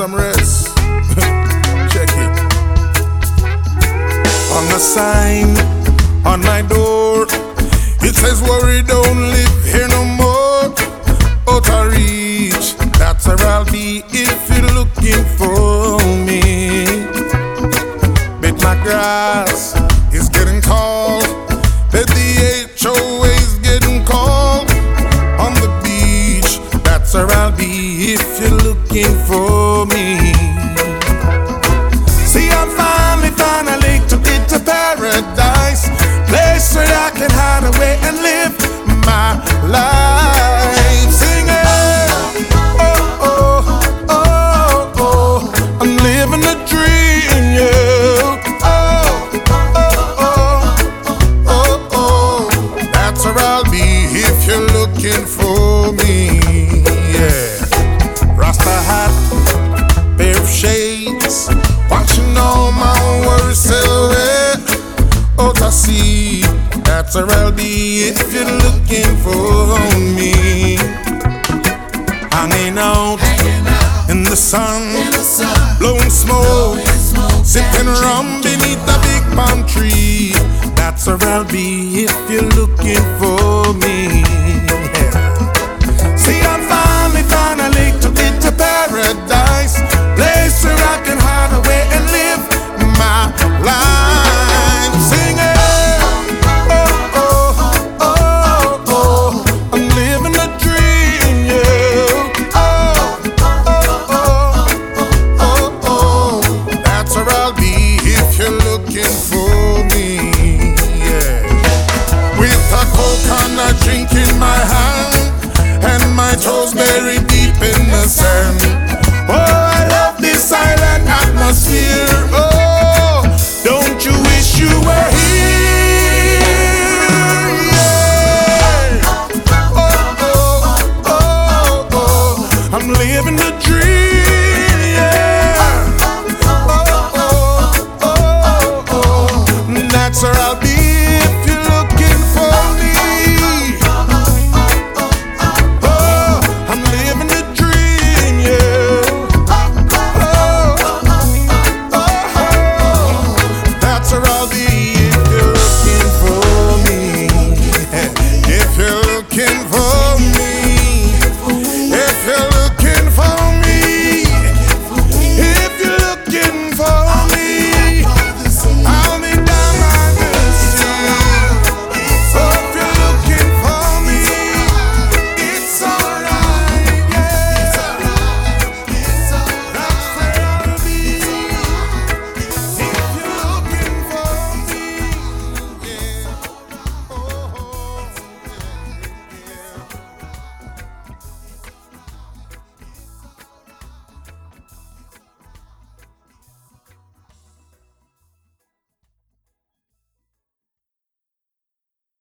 some rest. Check it. On the sign on my door, it says worry don't live here no more. Out of reach, that's where I'll be if you're looking for me. Bet my grass is getting tall, bet the HOA is getting cold. On the beach, that's where I'll be if you're looking for me. See, I'm finally found a lake to get to paradise, place where I can hide away and live my life. Singing, oh, oh, oh, oh, I'm living a dream, yeah. Oh, oh, oh, oh, oh, that's where I'll be if you're looking for me, yeah. Rasta hat, pair of shades, watching all my worries sail away. Out to sea, that's where I'll be if you're looking for me. Hanging out in the sun, blowing smoke, sipping rum beneath a big palm tree. That's where I'll be if you're looking for me. See, I'm finally found a lake to get to paradise, place where I can hide away and live my life. Singing, oh, oh, oh, oh, I'm living a dream, yeah. Oh, oh, oh, oh, oh, that's where I'll be if you're looking for